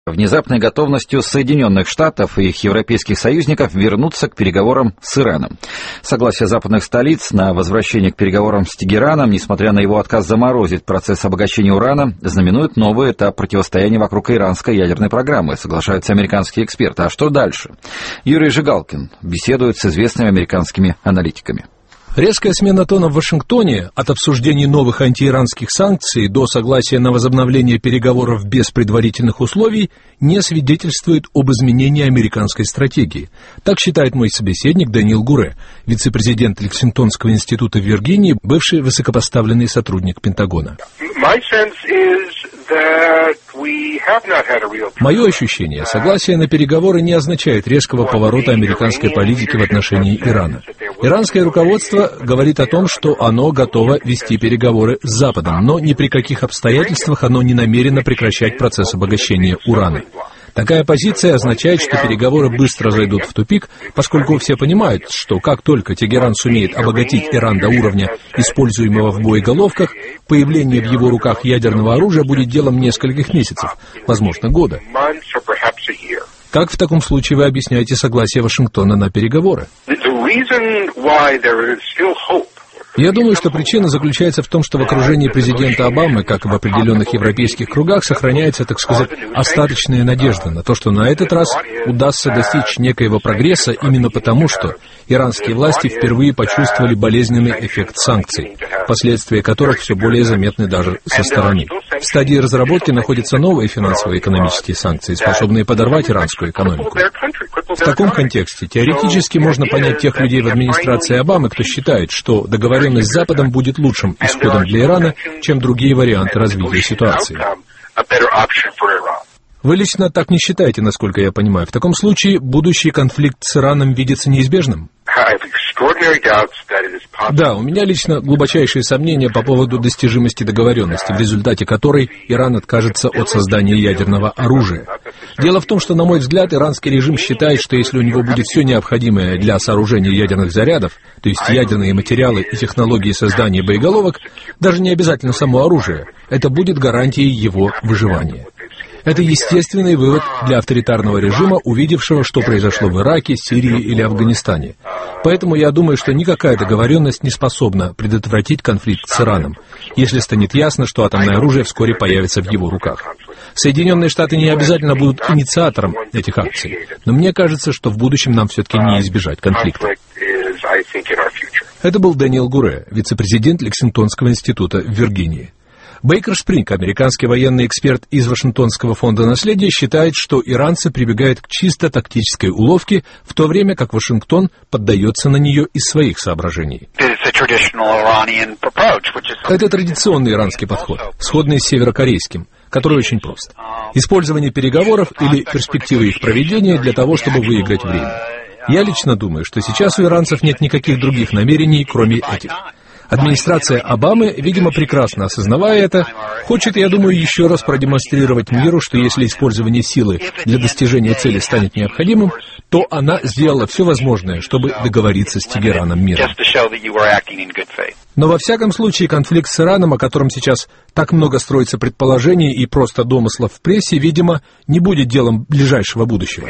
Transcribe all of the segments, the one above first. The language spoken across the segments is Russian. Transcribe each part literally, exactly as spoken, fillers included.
внезапной готовностью Соединенных Штатов и их европейских союзников вернуться к переговорам с Ираном. Согласие западных столиц на возвращение к переговорам с Тегераном, несмотря на его отказ заморозить процесс обогащения урана, знаменует новый этап противостояния вокруг иранской ядерной программы, соглашаются американские эксперты. А что дальше? Юрий Жигалкин беседует с известными американскими аналитиками. Резкая смена тона в Вашингтоне от обсуждений новых антииранских санкций до согласия на возобновление переговоров без предварительных условий не свидетельствует об изменении американской стратегии. Так считает мой собеседник Дэниел Гуре, вице-президент Лексингтонского института в Виргинии, бывший высокопоставленный сотрудник Пентагона. Мое ощущение, согласие на переговоры не означает резкого поворота американской политики в отношении Ирана. Иранское руководство говорит о том, что оно готово вести переговоры с Западом, но ни при каких обстоятельствах оно не намерено прекращать процесс обогащения урана. Такая позиция означает, что переговоры быстро зайдут в тупик, поскольку все понимают, что как только Тегеран сумеет обогатить Иран до уровня, используемого в боеголовках, появление в его руках ядерного оружия будет делом нескольких месяцев, возможно, года. Как в таком случае вы объясняете согласие Вашингтона на переговоры? Я думаю, что причина заключается в том, что в окружении президента Обамы, как и в определенных европейских кругах, сохраняется, так сказать, остаточная надежда на то, что на этот раз удастся достичь некоего прогресса именно потому, что иранские власти впервые почувствовали болезненный эффект санкций, последствия которых все более заметны даже со стороны. В стадии разработки находятся новые финансово-экономические санкции, способные подорвать иранскую экономику. В таком контексте теоретически можно понять тех людей в администрации Обамы, кто считает, что договоренность с Западом будет лучшим исходом для Ирана, чем другие варианты развития ситуации. Вы лично так не считаете, насколько я понимаю. В таком случае будущий конфликт с Ираном видится неизбежным? Да, у меня лично глубочайшие сомнения по поводу достижимости договоренности, в результате которой Иран откажется от создания ядерного оружия. Дело в том, что, на мой взгляд, иранский режим считает, что если у него будет все необходимое для сооружения ядерных зарядов, то есть ядерные материалы и технологии создания боеголовок, даже не обязательно само оружие, это будет гарантией его выживания. Это естественный вывод для авторитарного режима, увидевшего, что произошло в Ираке, Сирии или Афганистане. Поэтому я думаю, что никакая договоренность не способна предотвратить конфликт с Ираном, если станет ясно, что атомное оружие вскоре появится в его руках. Соединенные Штаты не обязательно будут инициатором этих акций, но мне кажется, что в будущем нам все-таки не избежать конфликта. Это был Дэниел Гуре, вице-президент Лексингтонского института в Виргинии. Бейкер Спринг, американский военный эксперт из Вашингтонского фонда наследия, считает, что иранцы прибегают к чисто тактической уловке, в то время как Вашингтон поддается на нее из своих соображений. Это традиционный иранский подход, сходный с северокорейским, который очень прост. Использование переговоров или перспективы их проведения для того, чтобы выиграть время. Я лично думаю, что сейчас у иранцев нет никаких других намерений, кроме этих. Администрация Обамы, видимо, прекрасно осознавая это, хочет, я думаю, еще раз продемонстрировать миру, что если использование силы для достижения цели станет необходимым, то она сделала все возможное, чтобы договориться с Тегераном миром. Но во всяком случае конфликт с Ираном, о котором сейчас так много строится предположений и просто домыслов в прессе, видимо, не будет делом ближайшего будущего.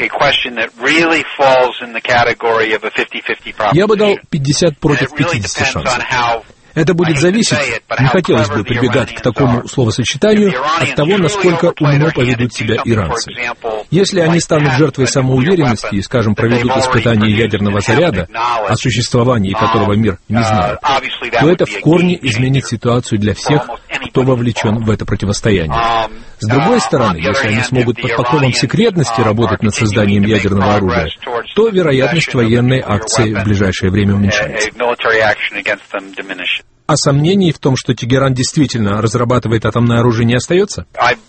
Я бы дал пятьдесят против пятидесяти шансов. Это будет зависеть, не хотелось бы прибегать к такому словосочетанию, от того, насколько умно поведут себя иранцы. Если они станут жертвой самоуверенности и, скажем, проведут испытание ядерного заряда, о существовании которого мир не знает, то это в корне изменит ситуацию для всех, кто вовлечен в это противостояние. С другой стороны, если они смогут под покровом секретности работать над созданием ядерного оружия, то вероятность военной акции в ближайшее время уменьшается. А сомнений в том, что Тегеран действительно разрабатывает атомное оружие, не остается?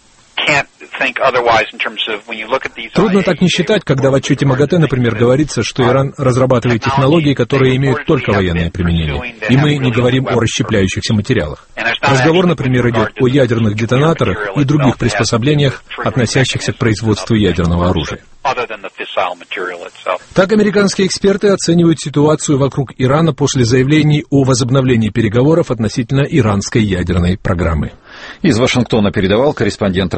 Трудно так не считать, когда в отчете МАГАТЭ, например, говорится, что Иран разрабатывает технологии, которые имеют только военное применение, и мы не говорим о расщепляющихся материалах. Разговор, например, идет о ядерных детонаторах и других приспособлениях, относящихся к производству ядерного оружия. Так американские эксперты оценивают ситуацию вокруг Ирана после заявлений о возобновлении переговоров относительно иранской ядерной программы. Из Вашингтона передавал корреспондент